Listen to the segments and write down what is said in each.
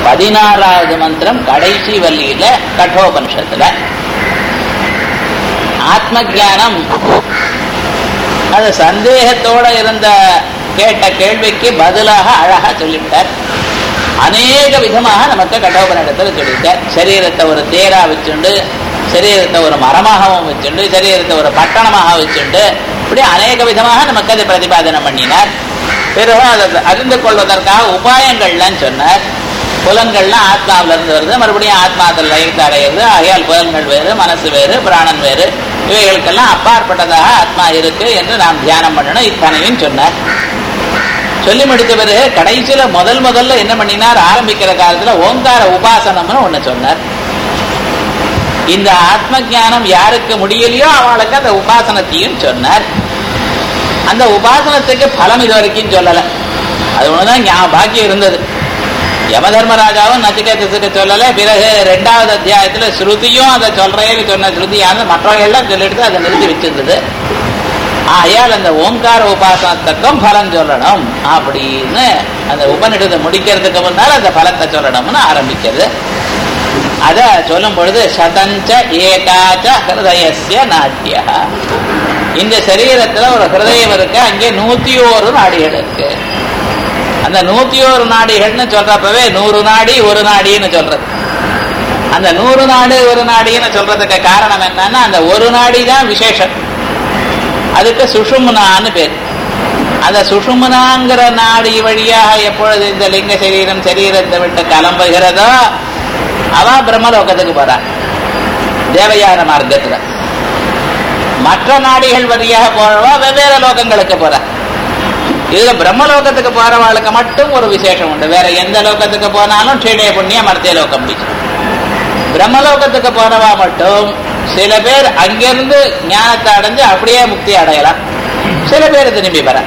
16வது மந்திரம் கடைசி வள்ளியில கட்டோபனிஷத்துல ஆத்ம ஞானம் அது சந்தேகத்தோட இருந்த கேட்ட கேள்விக்கு பதிலாக அழகா சொல்லிவிட்டார். அநேக விதமாக நமக்கு கட்டோபனிடத்துல சொல்லிட்டார். சரீரத்தை ஒரு தேரா வச்சுண்டு, சரீரத்தை ஒரு மரமாகவும் வச்சுண்டு, சரீரத்தை ஒரு பட்டணமாக வச்சுண்டு, இப்படி அநேக விதமாக நமக்கு அதை பிரதிபாதனம் பண்ணினார். பிறகு அதை அறிந்து கொள்வதற்காக உபாயங்கள்லாம் சொன்னார். புலன்கள்லாம் ஆத்மாவில இருந்து வருது, மறுபடியும் ஆத்மாவில் லயத்தை அடையிறது. ஆகையால் புலன்கள் வேறு, மனசு வேறு, பிராணன் வேறு, இவைகளுக்கெல்லாம் அப்பாற்பட்டதாக ஆத்மா இருக்கு என்று நாம் தியானம் பண்ணணும். இத்தனையும் சொன்னார். சொல்லி முடித்த பிறகு கடைசியில முதல்ல என்ன பண்ணினார், ஆரம்பிக்கிற காலத்துல ஓங்கார உபாசனம்னு ஒண்ணு சொன்னார். இந்த ஆத்ம ஞானம் யாருக்கு முடியலையோ அவளுக்கு அந்த உபாசனத்தையும் சொன்னார். அந்த உபாசனத்துக்கு பலம் இது வரைக்கும் சொல்லல. அது ஒண்ணுதான் பாக்கியம் இருந்தது. யமதர்மராஜாவும் நச்சிகேதத்துக்கு சொல்லல. பிறகு 2வது அத்தியாயத்துல ஸ்ருதியும் அதை சொல்றேன்னு சொன்ன ஸ்ருதியானது மற்றவர்கள்லாம் சொல்லிட்டு அதை நிறுத்தி வச்சிருந்தது. ஆயால் அந்த ஓங்கார உபாசனத்துக்கும் பலன் சொல்லணும் அப்படின்னு அந்த உபநிடத்தை முடிக்கிறதுக்கு முன்னால் அந்த பலத்தை சொல்லணும்னு ஆரம்பிக்கிறது. அத சொல்லும் பொழுது சதஞ்ச ஏகாச்ச ஹிருதயஸ்ய நாட்டியா, இந்த சரீரத்துல ஒரு ஹிருதயம் இருக்கு, அங்கே 101 நாடிகள் இருக்கு. அந்த 101 நாடிகள்னு சொல்றப்பவே 100 நாடி 1 நாடின்னு சொல்றது. அந்த 100 நாடு 1 நாடின்னு சொல்றதுக்கு காரணம் என்னன்னா, அந்த ஒரு நாடி தான் விசேஷம். அதுக்கு சுஷும்னான்னு பேர். அந்த சுஷும்னாங்கிற நாடி வழியாக எப்பொழுது இந்த லிங்க சரீரத்தை விட்டு கிளம்புகிறதோ அவ பிரம்மலோகத்துக்கு போறா, தேவயான மார்க்கத்துல. மற்ற நாடிகள் வழியாக போறவா வெவ்வேறு லோகங்களுக்கு போறா. இதுல பிரம்மலோகத்துக்கு போறவாளுக்கு மட்டும் ஒரு விசேஷம் உண்டு. வேற எந்த லோகத்துக்கு போனாலும் ட்ரீடே புண்ணிய மர்த்திய லோகம் பிடிச்சு. பிரம்மலோகத்துக்கு போறவா மட்டும் சில பேர் அங்கிருந்து ஞானத்தை அடைஞ்சு அப்படியே முக்தி அடையலாம், சில பேர் திரும்பி வர.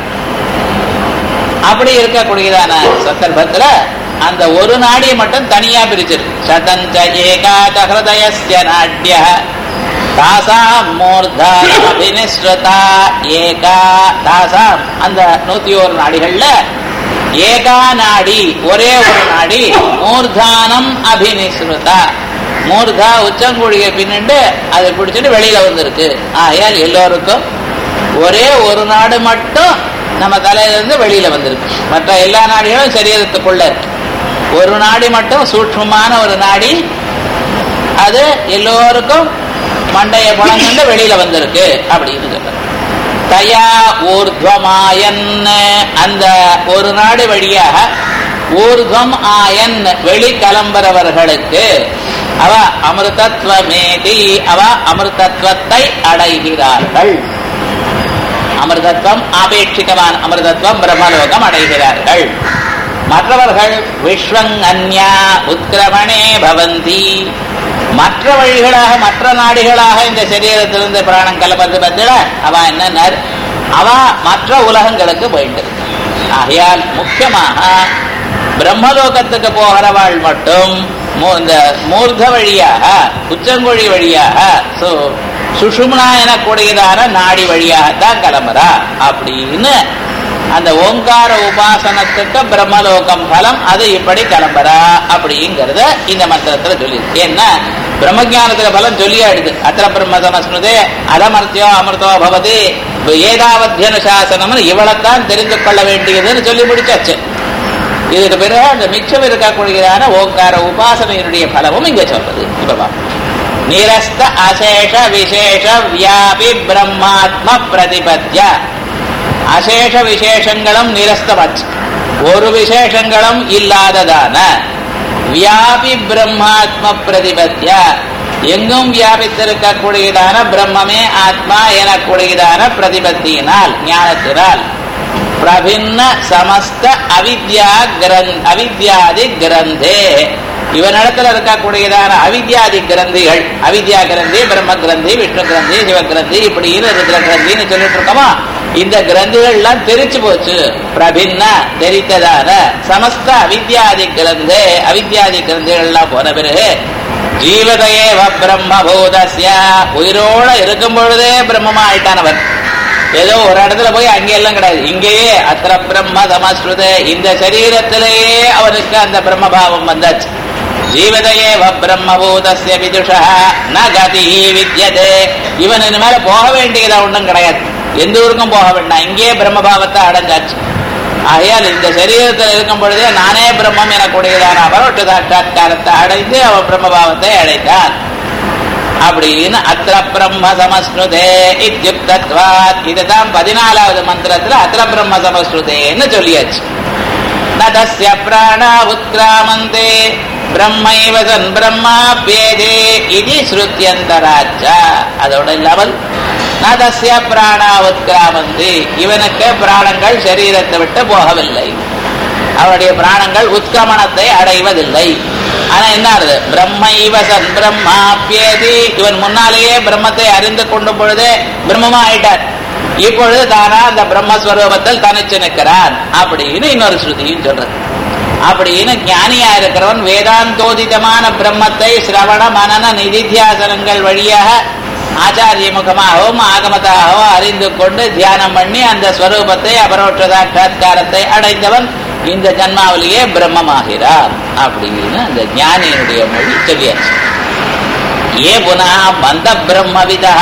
அப்படி இருக்கக்கூடியதான சந்தர்ப்பத்துல அந்த ஒரு நாடியை மட்டும் தனியா பிரிச்சிருக்கு. சதஞ்ச ஏகாச்ச ஹிருதயஸ்ய நாட்ய தாசாம் மூர்தானபிநிஸ்ருதா ஏகா. தாசாம் அந்த 101 நாடிகள்ல ஏகா நாடி, ஒரே ஒரு நாடி, மூர்தானம் அபிநிஸ்ருதா, மூர்தா உச்சங்குழியை பின்னிட்டு அதை பிடிச்சிட்டு வெளியில வந்திருக்கு. ஆகையால் எல்லோருக்கும் ஒரே ஒரு நாடு மட்டும் நம்ம தலையிலிருந்து வெளியில வந்திருக்கு. மற்ற எல்லா நாடிகளும் சரீரத்துக்குள்ள இருக்கு. ஒரு நாடி மட்டும் சூட்சமான ஒரு நாடி, அது எல்லோருக்கும் மண்டைய புலங்கண்டு வெளியில வந்திருக்கு அப்படின்னு சொல்ற. தயா ஊர்துவமாயன், அந்த ஒரு நாடு வழியாக ஊர்துவம் ஆயன் வெளி கிளம்புறவர்களுக்கு அவ அமிர்தத்வமேதி, அவ அமிர்தத்வத்தை அடைகிறார்கள். அமிர்தத்வம் ஆபேட்சிகமான அமிர்தத்வம் பிரம்மலோகம் அடைகிறார்கள். மற்றவர்கள் விஸ்வங்கன்யா உத்கிரமணே பவந்தி, மற்ற வழிகளாக மற்ற நாடிகளாக இந்த சரீரத்திலிருந்து பிராணம் கலப்பது பத்தில அவ என்ன, அவ மற்ற உலகங்களுக்கு போயிட்டு. ஆகையால் முக்கியமாக பிரம்மலோகத்துக்கு போகிறவாள் மட்டும் இந்த மூர்த வழியாக உச்சங்குழி வழியாக சுஷும்னா எனக்கூடியதான நாடி வழியாகத்தான் கிளம்புறா அப்படின்னு அந்த ஓங்கார உபாசனத்துக்கு பிரம்மலோகம் பலம், அது இப்படி கிளம்புறா அப்படிங்கறத இந்த மந்திரத்துல சொல்லி. ஏன்னா பிரம்மஜானத்துல பலம் சொல்லியாடுது. அத்திர பிரம்ம சமஸ்மிருதே அலமர்த்தியோ அமிர்தோ பவதி ஏதாவத்தியனுசாசனம்னு இவளைத்தான் தெரிந்து கொள்ள வேண்டியதுன்னு சொல்லி முடிச்சாச்சு. இதுக்கு பிறகு அந்த மிச்சம் இருக்கக்கூடியதான ஓங்கார உபாசனையினுடைய பலமும் இங்க சொல்றது. இப்ப நிரஸ்த அசேஷ விசேஷ வியாபி பிரம்மாத்ம பிரதிபத்ய, அசேஷ விசேஷங்களும் நிரஸ்தமாச்சு, ஒரு விசேஷங்களும் இல்லாததான வியாபி பிரம்மாத்ம பிரதிபத்ய, எங்கும் வியாபித்திருக்கக்கூடியதான பிரம்மமே ஆத்மா எனக்கூடியதான பிரதிபத்தியினால் ஞானத்தினால் பிரபின்ன சமஸ்த அவித்யாதி கிரந்தே, இவனிடத்துல இருக்கக்கூடியதான அவித்யாதி கிரந்திகள், அவித்யா கிரந்தி, பிரம்ம கிரந்தி, விஷ்ணு கிரந்தி, சிவகிரந்தி, இப்படின்னு இருக்கிற கிரந்தின்னு சொல்லிட்டு இருக்கோமா, இந்த கிரந்திகள் எல்லாம் தெரிச்சு போச்சு. பிரபின்ன தெரித்ததான சமஸ்த அவித்யாதி கிரந்தே, அவித்யாதி கிரந்திகள் எல்லாம் போன பிறகு ஜீவதையே பிரம்மபூதஸ்ய, உயிரோட இருக்கும் பொழுதே பிரம்மமா ஆயிட்டானவர். ஏதோ ஒரு இடத்துல போய் அங்கே எல்லாம் கிடையாது. இங்கேயே அத்திர பிரம்ம சமஸ்ருத, இந்த சரீரத்திலேயே அவனுக்கு அந்த பிரம்மபாவம் வந்தாச்சு. ஜீவதையே பிரம்மபூதஸ்ய விதுஷா ந கதி வித்யதே. இவன் இந்த மேல போக வேண்டியதா ஒன்றும் கிடையாது, எந்த ஊருக்கும் போக வேண்டாம், இங்கேயே பிரம்மபாவத்தை அடைஞ்சாச்சு. ஆகையால் இந்த சரீரத்தில் இருக்கும் பொழுதே நானே பிரம்மம் எனக்கூடியதான அபரோட்ச சாட்சா்காரத்தை அடைந்து அவன் பிரம்மபாவத்தை அடைந்தான் அப்படின்னு அத்திர பிரம்ம சமஸ்ருதே இத்யுக்தத்வாத். இதுதான் 14வது மந்திரத்துல அத்திர பிரம்ம சமஸ்ருதேன்னு சொல்லியாச்சு. நதஸ்ய பிராணா உத்கிராமந்தே பிரம்மைவ சன் பிரம்மாப்யேதே இது ஸ்ருத்யந்தராச்ச. அதோட இல்லாமல் நதஸ்ய பிராணா உத்கிராமந்தே, இவனுக்கு பிராணங்கள் சரீரத்தை விட்டு போகவில்லை, அவருடைய பிராணங்கள் உத்கிரமணத்தை அடைவதில்லை. ஆனா என்ன ஆகுது, பிரம்மைவ சன் பிரம்மாப்யேதி, இவன் முன்னாலேயே பிரம்மத்தை அறிந்து கொண்டும் பொழுதே பிரம்மமா ஆயிட்டார், இப்பொழுது தானா அந்த பிரம்மஸ்வரூபத்தில் தனிச்சு நிற்கிறான் அப்படின்னு இன்னொரு ஸ்ருதியும் சொல்றது. அப்படின்னு ஞானியா இருக்கிறவன் வேதாந்தோதிதமான பிரம்மத்தை சிரவண மனன நிதித்தியாசனங்கள் வழியாக ஆச்சாரிய முகமாகவும் ஆகமத்தாகவும் அறிந்து கொண்டு தியானம் பண்ணி அந்த ஸ்வரூபத்தை அபரோட்ச சாட்சா்காரத்தை அடைந்தவன் இந்த ஜன்மாவிலேயே பிரம்மமாகிறார் அப்படின்னு அந்த ஞானியினுடைய மொழி சொல்லியாச்சு. ஏ புனா மந்த பிரம்மவிதா,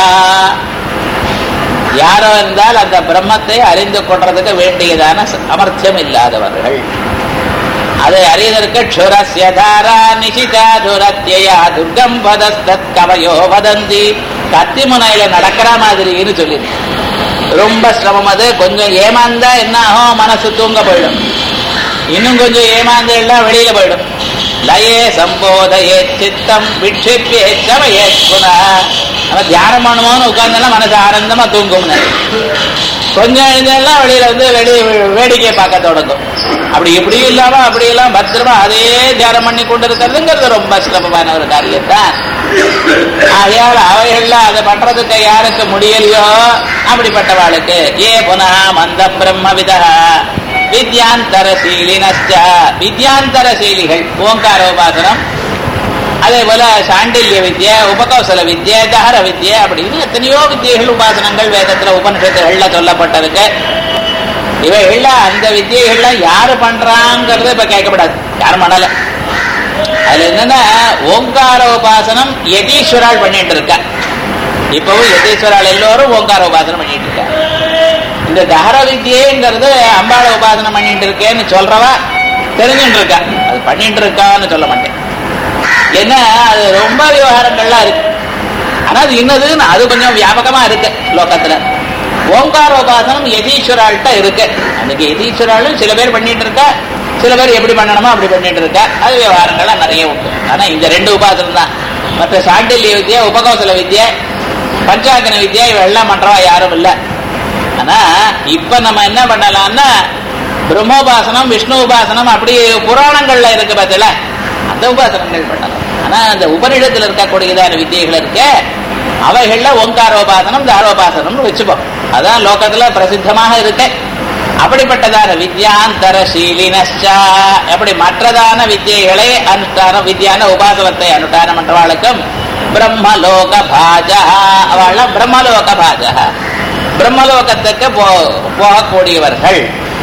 யாரோ இருந்தால் அந்த பிரம்மத்தை அறிந்து கொள்றதுக்கு வேண்டியதான சாமர்த்தியம் இல்லாதவர்கள், அதை அறிவதற்கு க்ஷுரஸ்ய தாரா நிஷிதா துரத்யயா துர்கம் பதஸ்தத் கவயோ வதந்தி. கத்தி முனையில நடக்கிற மாதிரின்னு சொல்லி ரொம்ப சிரமம். அது கொஞ்சம் ஏமாந்தா என்ன ஆகும், மனசு தூங்க போயிடும், இன்னும் கொஞ்சம் ஏமாந்து எல்லாம் வெளியில போயிடும். லயே சம்போதயே சித்தம் விட்சிப்பே சமயே புனா. நம்ம தியானம் பண்ணுமோன்னு உட்கார்ந்தெல்லாம் மனசு ஆனந்தமா தூங்கும். கொஞ்சம் இதெல்லாம் வெளியில வந்து வேடிக்கை பார்க்க தொடங்கும். அப்படி இப்படி இல்லாம அப்படி எல்லாம் பத்திரமா அதே தியானம் பண்ணி கொண்டு இருக்கிறதுங்கிறது ரொம்ப சிரமமான ஒரு காரியத்தான். ஆகையால் அவைகள்லாம் அதை பண்றதுக்கு யாருக்கு முடியலையோ அப்படிப்பட்டவாளுக்கு ஏ புனா மந்த பிரம்மவிதா வித்யாந்தரசீலினஸ்ச, வித்யாந்தரசீலிகள் ஓங்காரோபாசனம், அதே போல சாண்டில்ய வித்யா, உபகௌசல வித்யா, தஹர வித்யா அப்படின்னு எத்தனையோ வித்தியைகள் உபாசனங்கள் வேதத்துல உபனிஷத்துகள்ல சொல்லப்பட்டிருக்கு. இவைகள்ல அந்த வித்தியைகள்லாம் யாரு பண்றாங்கிறது இப்ப கேட்கப்படாது, யாரும் பண்ணல. அதுல என்னன்னா ஓங்கார உபாசனம் யதீஸ்வரால் பண்ணிட்டு இருக்க. இப்பவும் யதீஸ்வரால் எல்லோரும் ஓங்கார உபாசனம் பண்ணிட்டு இருக்க. இந்த தஹர வித்யங்கிறது அம்பாள உபாசனம் பண்ணிட்டு இருக்கேன்னு சொல்றவா தெரிஞ்சுட்டு இருக்கா, அது பண்ணிட்டு இருக்கான்னு சொல்ல மாட்டேன். ஏன்னா அது ரொம்ப விவகாரங்கள்லாம் இருக்கு. ஆனா அது இன்னதுன்னு அது கொஞ்சம் வியாபகமா இருக்கு லோகத்துல. ஓங்காரோபாசனம் யதீஸ்வரால்கிட்ட இருக்கு. அதுக்கு யதீஸ்வராலும் சில பேர் பண்ணிட்டு இருக்கா, சில பேர் எப்படி பண்ணணுமோ அப்படி பண்ணிட்டு இருக்கா. அது விவகாரங்கள்லாம் நிறைய உண்டு. ஆனா இந்த ரெண்டு உபாசனம் தான். மற்ற சாண்டில்ய வித்யா, உபகௌசல வித்யா, பஞ்சாங்கன வித்யா இவெல்லாம் பண்றவா யாரும் இல்லை. ஆனா இப்ப நம்ம என்ன பண்ணலாம்னா பிரம்மோபாசனம் விஷ்ணு உபாசனம் அப்படி புராணங்கள்ல இருக்கு பார்த்தல, அந்த உபாசனங்கள் பண்ணலாம். ஆனா அந்த உபநிடத்தில் இருக்கக்கூடியதான வித்தியைகள் இருக்க அவைகள்ல ஓங்காரோபாசனம் தாரோபாசனம் வச்சுப்போம். அதான் லோகத்துல பிரசித்தமாக இருக்கு. அப்படிப்பட்டதான வித்யாந்தரசீலினஸ்சா, எப்படி மற்றதான வித்தியைகளை அனுஷ்டான வித்யான உபாசனத்தை அனுஷ்டானம் பண்றவாளுக்கும் பிரம்மலோக பாஜா, அவள் பிரம்மலோக பாஜா, பிரம்மலோகத்துக்கு போகக்கூடியவர்கள்.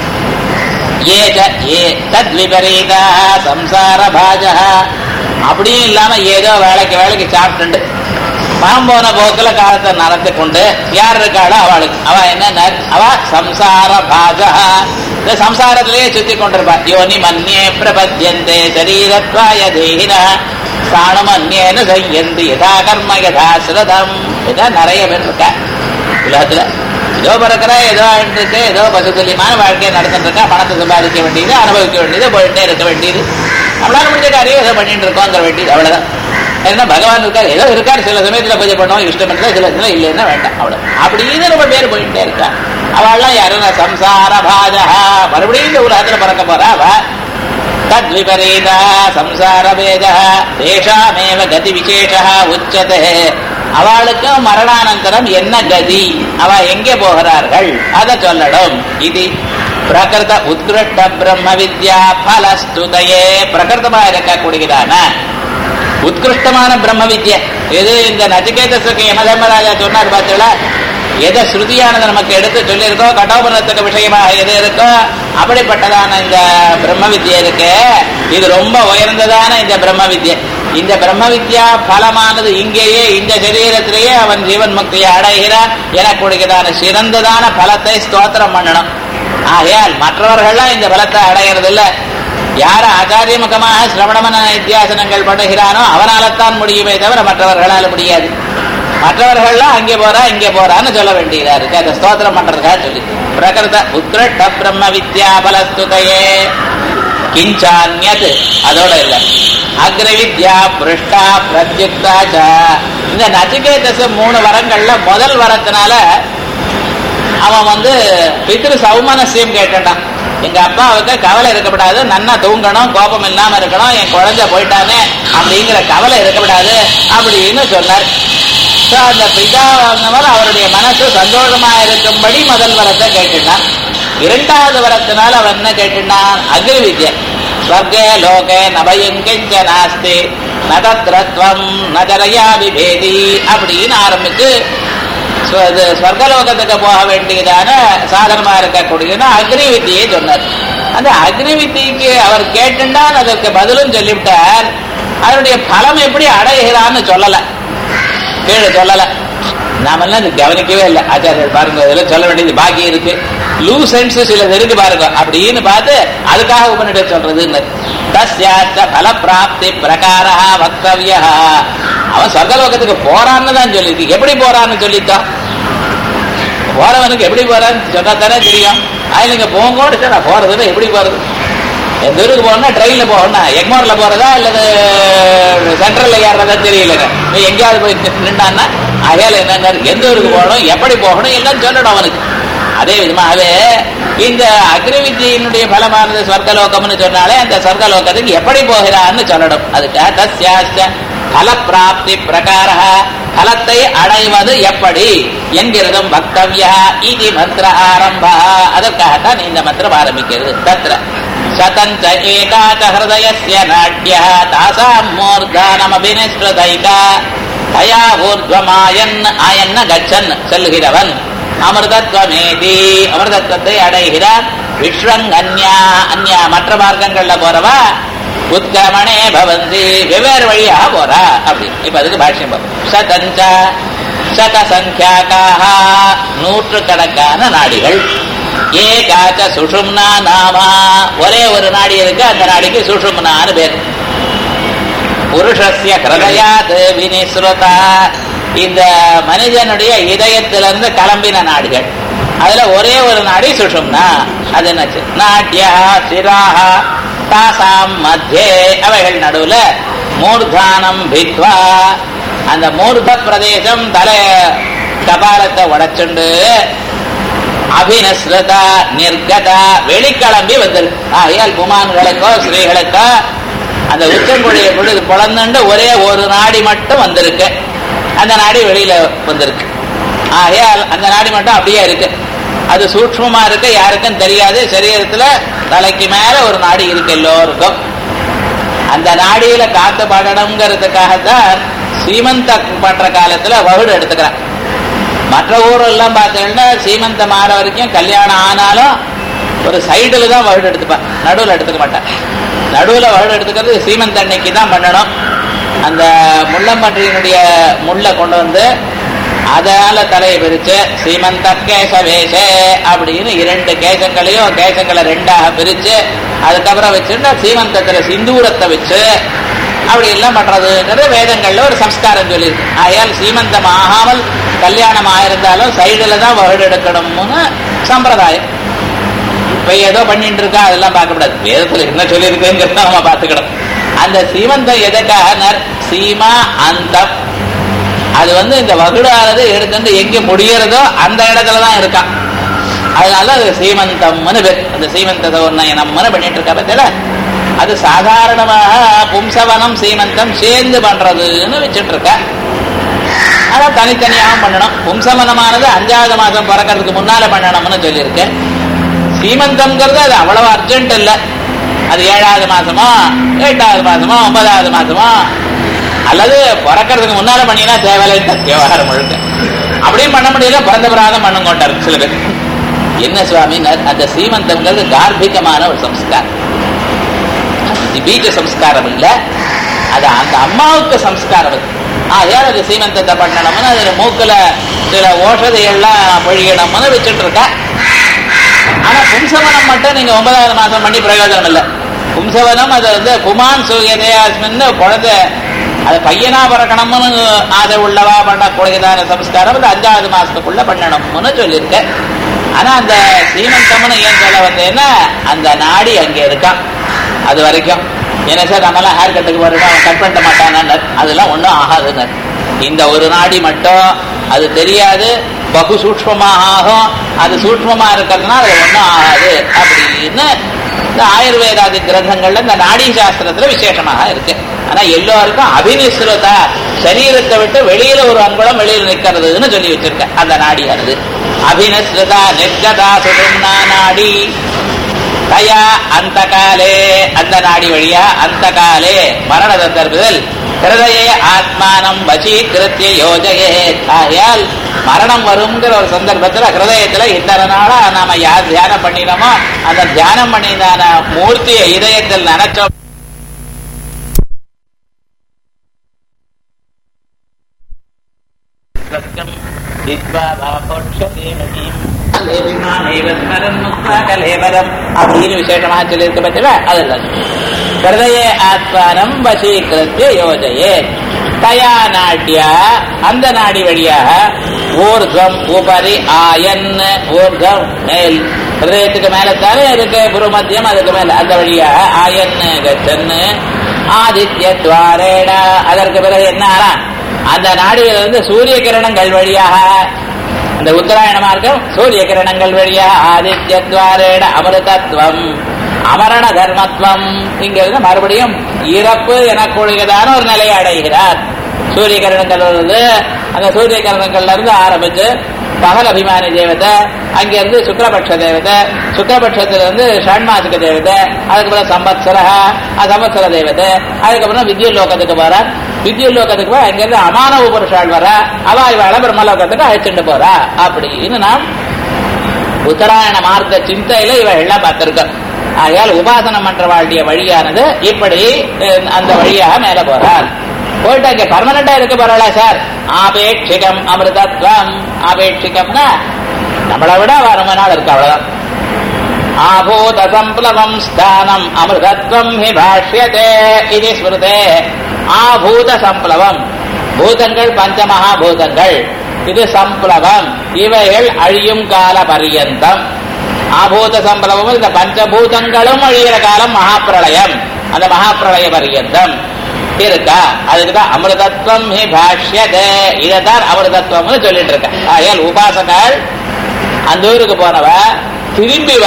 தத்விபரீத சம்சார பாஜா, அப்படியும் இல்லாம ஏதோ வேலைக்கு சாப்பிட்டு பணம் போன போக்குல காலத்தை நடத்தி கொண்டு யார் இருக்காளோ அவளுக்கு அவ என்ன அவ சம்சார பாஜா, இந்த சம்சாரத்திலேயே சுத்தி கொண்டிருப்பா. யோனி மன்யே பிரபத்யந்தே சரீரத்வாய தேகின சாணுமன்யேனு செய்யந்து யதா கர்ம யதா ஸ்ருதம். இதான் நிறைய பேர் இருக்கா உலகத்துல. ஏதோ பிறக்கிற ஏதோ ஆயிட்டு இருக்கு, ஏதோ பசுத்துல்யமான வாழ்க்கையை நடந்துட்டு இருக்கா, பணத்தை சம்பாதிக்க வேண்டியது, அனுபவிக்க வேண்டியது, போயிட்டே இருக்க வேண்டியது, நம்மளால முடிஞ்ச காரியம் ஏதோ பண்ணிட்டு இருக்கோங்கிற வேண்டியது, அவ்வளவுதான். ஏன்னா பகவான் இருக்காரு, ஏதோ இருக்காரு, சில சமயத்துல பூஜை பண்ணுவோம், இஷ்டம் இல்லை, சில இதுல இல்லைன்னா வேண்டாம், அவ்வளவு. அப்படின்னு ரொம்ப பேர் போயிட்டே இருக்கா. அவள்லாம் யாருன்னா சம்சார பாஜா, மறுபடியும் இந்த உலகத்துல பறக்க போறா அவ. தத்விபரீத சம்சார வேத தேஷாமேவ கதி விசேஷ உச்சதே, அவளுக்கு மரணானந்தரம் என்ன கதி, அவ எங்கே போகிறார்கள் அதை சொல்லணும். இது பிரகிருத உத்கிருஷ்ட பிரம்ம வித்யா பலஸ்துதையே, பிரகிருதமா இருக்கக்கூடியதான உத்கிருஷ்டமான பிரம்ம வித்யா. இது இந்த நச்சிகேதஸுக்கு யமதர்மராஜா சொன்னார் பார்த்தீங்களா, எதை ஸ்ருதியானது நமக்கு எடுத்து சொல்லியிருக்கோ, கடோபனத்துக்கு விஷயமாக எது இருக்கோ அப்படிப்பட்டதான இந்த பிரம்ம வித்யை இருக்கு. இது ரொம்ப உயர்ந்ததான இந்த பிரம்ம வித்யை. இந்த பிரம்ம வித்யா பலமானது இங்கேயே இந்த சரீரத்திலேயே அவன் ஜீவன் முக்தியை அடைகிறான் எனக்கூடியதான சிறந்ததான பலத்தை ஸ்தோத்திரம் பண்ணணும். ஆகையால் மற்றவர்கள்லாம் இந்த பலத்தை அடைகிறது இல்லை. யார ஆச்சாரிய முகமாக சிரவணமன நித்தியாசனங்கள் பண்ணுகிறானோ அவனால்தான் முடியுமே தவிர மற்றவர்களால் முடியாது. மற்றவர்கள்லாம் அங்கே போறா இங்கே போறான்னு சொல்ல வேண்டியதா இருக்கு. அதை ஸ்தோத்திரம் பண்றதுக்காக சொல்லி பிரகிருத உத்கிருஷ்ட பிரம்ம வித்யா பலஸ்துதையே கிஞ்சான்யத் அதோட இல்ல அக்ர வித்யா புருஷ்டா பிரத்யுக்தா. இந்த நச்சிகேதஸ் 3 வரங்கள்ல முதல் வரத்தினால அவன் பித்ரு சௌமனசியம் கேட்டான். எங்க அப்பாவுக்கு கவலை இருக்கப்படாது, நன்னா தூங்கணும், கோபம் இல்லாம இருக்கணும், என் குழந்தை போயிட்டானே அப்படிங்கிற கவலை இருக்கப்படாது அப்படின்னு சொன்னார். அந்த பிதாவானவர் அவருடைய மனசு சந்தோஷமா இருக்கும்படி முதல் வரத்தை கேட்டுட்டான். 2வது வரத்தினால அவன் என்ன கேட்டுட்டான்? அக்ரி வித்யா. ஸ்வர்கே லோகே நபயங்கிஞ்ச நாஸ்தி நதத்ரத்வம் நஜரயா விபேதி அப்படின்னு ஆரம்பிச்சு ஸ்வர்கலோகத்துக்கு போக வேண்டியதான சாதனமா இருக்கக்கூடிய அக்னி வித்தியை சொன்னார். அந்த அக்னி வித்திக்கு அவர் கேட்டுட்டான், அதற்கு பதிலும் சொல்லிவிட்டார். அதனுடைய பலம் எப்படி அடைகிறான்னு சொல்லல, கீழே சொல்லல. நாமெல்லாம் இது கவனிக்கவே இல்லை. ஆச்சாரியர் பாருங்க, இதெல்லாம் சொல்ல வேண்டியது பாக்கி இருக்கு. லூஸ் சென்ஸ் சிலது இருக்கு பாருங்க அப்படின்னு பார்த்து அதுக்காக உபநிடத் சொல்றதுன்னு. தஸ்யாச்ச பல பிராப்தி பிரகார வக்தவ்ய. அவன் சொர்க்கலோகத்துக்கு போறான்னு தான் சொல்லிருக்கு. எப்படி போறான்னு சொல்லித்தான் போறவனுக்கு எப்படி போறான்னு சொன்னா தானே தெரியும். அதுல இங்க போங்கோடு சார் போறதுன்னு எப்படி போறது? எந்த ஊருக்கு போகணும்னா ட்ரெயின்ல போகணும்னா எக்மோர்ல போறதா இல்லது சென்ட்ரல்ல ஏறதா தெரியலங்க. நீ எங்கேயாவது போய் நின்றான்னா அகையில என்ன எந்த ஊருக்கு போகணும், எப்படி போகணும் எல்லாம் சொல்லணும் அவனுக்கு. அதே விதமாகவே இந்த அக்னி வித்யினுடைய பலமானது சொர்க்கலோகம்னு சொன்னாலே அந்த சொர்க்கலோகத்துக்கு எப்படி போகிறான்னு சொல்லணும். அதுக்காக தஸ்யாஸ்ய பல பிராப்தி பிரகார பலத்தை அடைவது எப்படி என்கிறதும் வக்தவ்யா இது மந்திர ஆரம்பா. அதற்காகத்தான் இந்த மந்திரம் ஆரம்பிக்கிறது. தத்ர சதஞ்ச ஏகாச்ச ஹிருதயஸ்ய நாட்யா தாசாம் மூர்தானமபிநிஸ்ருதைகா தயா ஊர்த்வமாயன் ஆயன்ன கச்சன் செல்லுகிறவன் அமிர்தத்வமேதி அமிர்தத்வத்தை அடைகிறான். விஸ்வங்கன்யா அந்யா மற்ற மார்க்கங்கள்ல போறவா உத்கமனே பவந்தி வெவ்வேறு வழியாக போறா அப்படின்னு. இப்ப அதுக்கு பாஷ்யம் பார்ப்போம். சதஞ்ச சதசங்கியாகாக 100கணக்கான நாடிகள். ஏகாச்ச சுஷும்னா நாமா ஒரே ஒரு நாடி இருக்கு, அந்த நாடிக்கு சுஷும்னான்னு பேர். புருஷஸ்ய ஹிருதயாத் விநிஸ்ருதா இந்த மனிதனுடைய இதயத்திலிருந்து கிளம்பின நாடுகள். அதுல ஒரே ஒரு நாடி சுஷும்னா. அது என்னச்சு? நாட்யா சிராஹ தாசாம் மத்தியே அவைகள் நடுவுல மூர்தானம் பித்வா அந்த மூர்த பிரதேசம் தலை கபாலத்தை உடைச்சுண்டு அபிநஸ்ரதா நிர்கதா வெளிக்கிளம்பி வந்திருக்கு. ஆகையால் குமான்களுக்கோ ஸ்ரீகளுக்கோ அந்த உச்சங்குழியை பொழுது பிளந்துண்டு ஒரே ஒரு நாடி மட்டும் வந்திருக்கு. அந்த நாடி வெளியில வந்திருக்கு. ஆகையால் அந்த நாடி மட்டும் அப்படியே இருக்கு. அது சூக்ஷ்மமா இருக்கு, யாருக்கும் தெரியாது. சரீரத்துல தலைக்கு மேல ஒரு நாடி இருக்கு எல்லோருக்கும். அந்த நாடியில காத்து படணுங்கிறதுக்காகத்தான் சீமந்த பண்ற காலத்துல வகுடு எடுத்துக்கிறான். மற்ற ஊரெல்லாம் பார்த்தீங்கன்னா சீமந்தம் ஆற வரைக்கும் கல்யாணம் ஆனாலும் ஒரு சைடுல தான் வகுடு எடுத்துப்பான், நடுவில் எடுத்துக்க மாட்டான். நடுவில் வகுடு எடுத்துக்கிறது சீமந்த அன்னைக்கு தான் பண்ணணும். அந்த முள்ளம்பன்றியினுடைய முள்ள கொண்டு வந்து அதால தலையை பிரிச்சு சீமந்த கேச வேஷே அப்படின்னு 2 கேசங்களையும் கேசங்களை 2ஆக பிரிச்சு அதுக்கப்புறம் வச்சுட்டு சீமந்தத்துல சிந்தூரத்தை வச்சு அப்படி எல்லாம் பண்றதுங்கிறது வேதங்கள்ல ஒரு சம்ஸ்காரம் சொல்லியிருக்கு. ஆகையால் சீமந்தம் ஆகாமல் கல்யாணம் ஆயிருந்தாலும் சைடுல தான் வகுடு எடுக்கணும்னு சம்பிரதாயம். இப்ப ஏதோ பண்ணிட்டு இருக்கா அதெல்லாம் பார்க்க கூடாது. வேதத்துல என்ன சொல்லியிருக்குங்கிறத நம்ம பார்த்துக்கணும். அந்த சீமந்தம் எதற்காக? சீமா அந்தம். அது இந்த வகுடானது எடுத்து எங்க முடியறதோ அந்த இடத்துலதான் இருக்கான். அதனால அது சீமந்தம்னு பேர். அந்த சீமந்தத்தை நம்மன்னு பண்ணிட்டு இருக்கா பத்தில. அது சாதாரணமாக பும்சவனம் சீமந்தம் சேர்ந்து பண்றதுன்னு வச்சுட்டு இருக்க. ஆனா தனித்தனியாகவும் பண்ணணும். பும்சவனமானது 5வது மாசம் பிறக்கிறதுக்கு முன்னால பண்ணணும்னு சொல்லியிருக்கு. சீமந்தம்ங்கிறது அது அவ்வளவு அர்ஜென்ட் இல்லை. அது 7வது மாசமோ 8வது மாசமோ 9வது மாசமோ அல்லது பிறக்கிறதுக்கு முன்னால பண்ணினா தேவையில்லை விவகாரம் முழுக்க. அப்படியும் பண்ண முடியல, பிறந்த பிராதம் பண்ணும் கொண்டார் சில பேர். என்ன சுவாமி, அந்த சீமந்தம்ங்கிறது கார்பிகமான ஒரு சம்ஸ்காரம், பீஜ சம்ஸ்காரம் இல்ல, அது அந்த அம்மாவுக்கு சம்ஸ்காரம். ஆகையால் அது சீமந்தத்தை பண்ணணும்னு அதுல மூக்குல சில ஓஷதைகள்லாம் பொழியணும்னு வச்சுட்டு இருக்கா. ஆனா பும்சவனம் மட்டும் நீங்க 9வது மாசம் பண்ணி பிரயோஜனம் இல்லை. பும்சவனம் அது வந்து புமான் சூரியதயாஸ்மின்னு குழந்தை அது பையனா பிறக்கணும்னு அதை உள்ளவா பண்ணக்கூடியதான சம்ஸ்காரம் அது 5வது மாசத்துக்குள்ள பண்ணணும்னு சொல்லியிருக்க. ஆனா அந்த சீமந்தம்னு ஏன் சொல்ல வந்தேன்னா அந்த நாடி அங்கே இருக்கான் அது வரைக்கும். என்ன சார் நம்மளாம் ஹேர் கட்டுக்கு போறோம், அவன் கட் பண்ண மாட்டான, அதெல்லாம் ஒன்றும் ஆகாதுன்னு. இந்த ஒரு நாடி மட்டும் அது தெரியாது, பகு சூக்ஷ்மமாக ஆகும். அது சூக்ஷ்மமா இருக்கிறதுனால அது ஒன்றும் ஆகாது அப்படின்னு இந்த ஆயுர்வேதாதி கிரந்தங்கள்ல இந்த நாடி சாஸ்திரத்துல விசேஷமாக இருக்கு. ஆனா எல்லாருக்கும் அபிநிஸ்ருதா, சரீரத்தை விட்டு வெளியில ஒரு அங்குலம் வெளியில் நிற்கிறதுன்னு சொல்லி வச்சிருக்க. அந்த நாடியானது அபிநிஸ்ருதா நிர்கதா சுதும்னா நாடி தயா அந்த காலே, அந்த நாடி வழியா அந்த காலே மரண சந்தர்ப்பத்தில் ஹிருதயே ஆத்மானம் வசீகிருத்திய யோஜயே. ஆகையால் மரணம் வருங்கிற ஒரு சந்தர்ப்பத்தில் ஹிருதயத்துல இத்தனை நாளா நாம யார் தியானம் பண்ணினோமோ அந்த தியானம் பண்ணிதான மூர்த்தியை இதயத்தில் நினைச்சோம். அப்படின்னு விசேஷமாக சொல்லியிருக்க பட்சல அதெல்லாம் ஹிருதயே ஆத்மானம் வசீகிருத்திய யோஜயே தயா நாட்டியா, அந்த நாடி வழியாக ஊர்தம் உபரி ஆயன், ஊர்தம் மேல், ஹிருதயத்துக்கு மேலத்தானே இருக்கு புருமத்தியம், அதுக்கு மேல அந்த வழியாக ஆயன் கச்சன்னு ஆதித்ய துவாரேட. அதற்கு பிறகு என்ன அந்த நாடியிலிருந்து சூரிய கிரணங்கள் வழியாக, அந்த உத்தராயண மார்க்கம் சூரிய கிரணங்கள் வழியாக ஆதித்ய துவாரேட அமிர்தத்துவம் அமரண தர்மத்துவம். இங்கிருந்து மறுபடியும் இறப்பு எனக்கூடியதான ஒரு நிலையை அடைகிறார். சூரிய கிரணங்கள் வருது, அந்த சூரிய கிரணங்கள்ல இருந்து ஆரம்பிச்சு பகல் அபிமானி தேவதை, அங்கிருந்து சுக்லபட்ச தேவதை, சுக்லபட்சத்திலிருந்து ஷண்மாசிக தேவதை, அதுக்கப்புறம் சம்பத்சர சம்பத்சர தேவதை, அதுக்கப்புறம் வித்யுல் லோகத்துக்கு போறார். வித்யுல் லோகத்துக்கு போய் அங்கிருந்து அமானவ புருஷால் வர அவாய்வாழ பிரம்மலோகத்துக்கு அழைச்சிட்டு போறா. அப்படின்னு நாம் உத்தராயண மார்க்க சிந்தையில இவ எல்லாம் பார்த்திருக்கோம். ஆகையால் உபாசனம் பண்ற வாழ்க்கைய வழியானது இப்படி அந்த வழியாக மேல போறார். போயிட்டு அங்க பர்மனண்டா இருக்க போறாளா சார்? ஆபேட்சிகம் அமிர்தத்வம். ஆபேட்சிகம்னா நம்மளை விட ரொம்ப நாள் இருக்கு, அவ்வளவுதான். ஆபூத சம்ப்ளவம் ஸ்தானம் அமிர்தத்வம் ஹி பாஷ்யதே இது ஸ்மிருதே. ஆபூத சம்ப்ளவம், பூதங்கள் பஞ்சமகாபூதங்கள், இது சம்ப்ளவம், இவைகள் அழியும் கால பரியந்தம். ஆபூத சம்பளமும் இந்த பஞ்சபூதங்களும் அழிகிற காலம் மகாப்பிரளயம், அந்த மகாப்பிரளய பரியந்தம் இருக்கா. அதுக்குதான் அமிர்தத்வம் ஹி பாஷ்யதே, இதைத்தான் அமிர்தத்வம்னு சொல்லிட்டு இருக்க. ஆகையால் உபாசகர்கள் அந்த ஊருக்கு போனவ திரும்பி